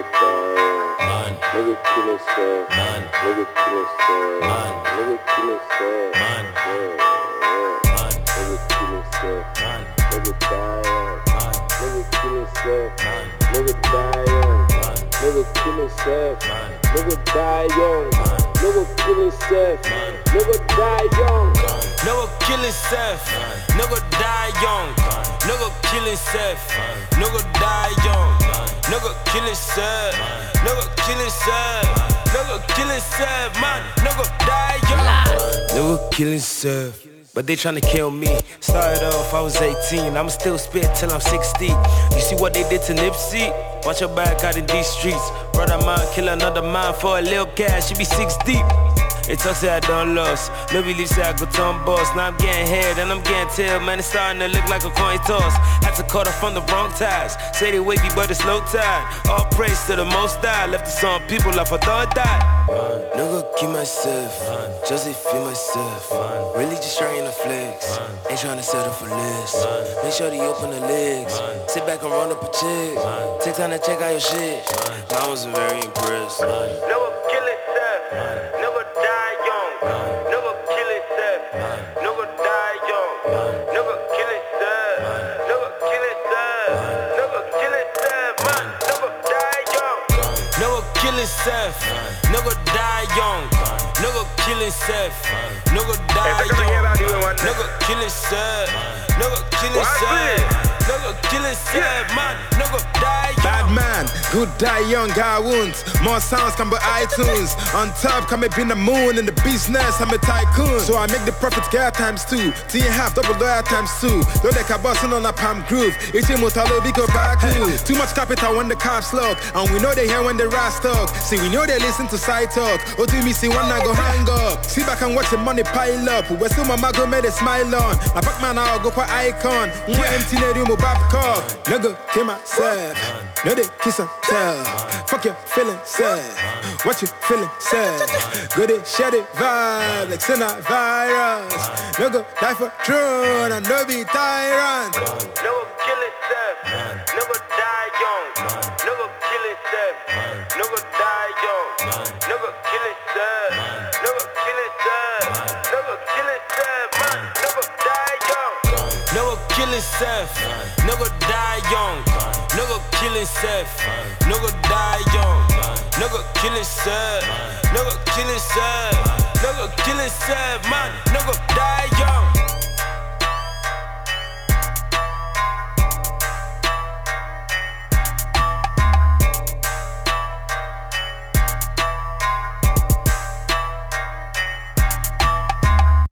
Nigga kill himself, nigga kill himself, nigga kill himself, nigga kill himself, nigga die young, nigga kill himself, nigga die young, nigga kill himself, nigga die young, nigga kill himself, nigga die young, nigga kill himself, nigga die young, nigga kill himself, nigga die young, nigga kill himself, nigga kill himself, nigga kill himself, man, nigga die young, nigga kill himself. But they tryna kill me. Started off, I was 18. I'ma still spit till I'm 60. You see what they did to Nipsey? Watch your back out in these streets. Brother mine, kill another man for a little cash. She be 6 deep. They talk say I done lost. No believe say I go turn boss. Now I'm getting head and I'm getting tail. Man, it's starting to look like a coin toss. Had to cut off from the wrong ties. Say they wavy but it's low tide. All praise to the most high. Left the some people like I thought died. Nigga keep myself, just feel myself. Really just trying to flex, ain't trying to settle for less. Make sure they open the legs, sit back and run up a check. Take time to check out your shit. I was very impressed. Never kill itself, never die young. Never kill itself, never die young. Never kill itself, never kill itself, never kill itself, man. Never die young. Never kill itself, never die young. Nigga kill himself, nigga die young. Nigga kill himself, nigga kill himself, nigga kill himself, man. Nigga die young. Bad man, good die young, guy wounds. More sounds come by iTunes. On top, come up in the moon. In the business, I'm a tycoon. So I make the profits get times 2. T half double dollar times 2. Don't like a bossing on a palm groove. It's a motalo biko back. Too much capital when the cops look. And we know they hear when the rats talk. See, we know they listen to side talk. Oh, do me see one I go hang up. Sit back and watch the money pile up. Where still my go made a smile on. I pack man I'll go for icon. Empty the room back cup. Nigga kill myself. No they kiss and tell. Fuck your feeling sad. What you feeling sad? Good it, shut it vibe like send a virus. Nigga die for throne and no be tyrant. Never kill itself, never die young. Never kill itself, never die young. Never kill itself, never kill itself, never kill itself, man. Never die young. Never kill itself, never die young. Never kill himself, never die young. Never kill himself, never kill himself, never kill himself, man. Never die young.